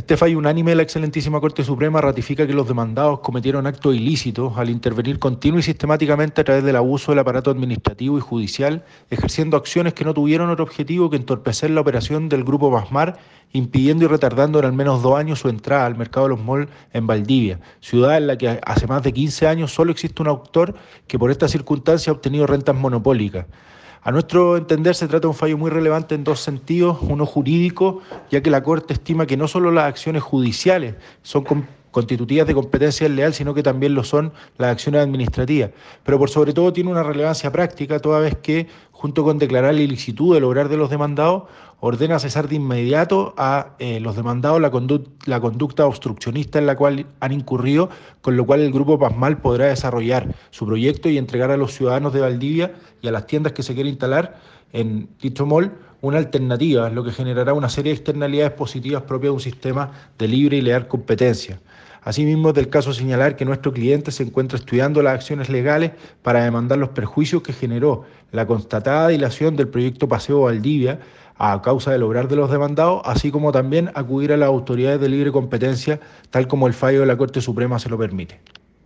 Este fallo unánime de la excelentísima Corte Suprema ratifica que los demandados cometieron actos ilícitos al intervenir continua y sistemáticamente a través del abuso del aparato administrativo y judicial, ejerciendo acciones que no tuvieron otro objetivo que entorpecer la operación del Grupo Pasmar, impidiendo y retardando en al menos 2 años su entrada al mercado de los malls en Valdivia, ciudad en la que hace más de 15 años solo existe un autor que por esta circunstancia ha obtenido rentas monopólicas. A nuestro entender se trata de un fallo muy relevante en dos sentidos, uno jurídico, ya que la Corte estima que no solo las acciones judiciales son constitutivas de competencia desleal, sino que también lo son las acciones administrativas. Pero por sobre todo tiene una relevancia práctica, toda vez que, junto con declarar la ilicitud del obrar de los demandados, ordena cesar de inmediato a los demandados la conducta obstruccionista en la cual han incurrido, con lo cual el Grupo Pasmal podrá desarrollar su proyecto y entregar a los ciudadanos de Valdivia y a las tiendas que se quieren instalar en dicho mall una alternativa, lo que generará una serie de externalidades positivas propias de un sistema de libre y leal competencia. Asimismo, es del caso señalar que nuestro cliente se encuentra estudiando las acciones legales para demandar los perjuicios que generó la constatada dilación del proyecto Paseo Valdivia a causa del obrar de los demandados, así como también acudir a las autoridades de libre competencia, tal como el fallo de la Corte Suprema se lo permite.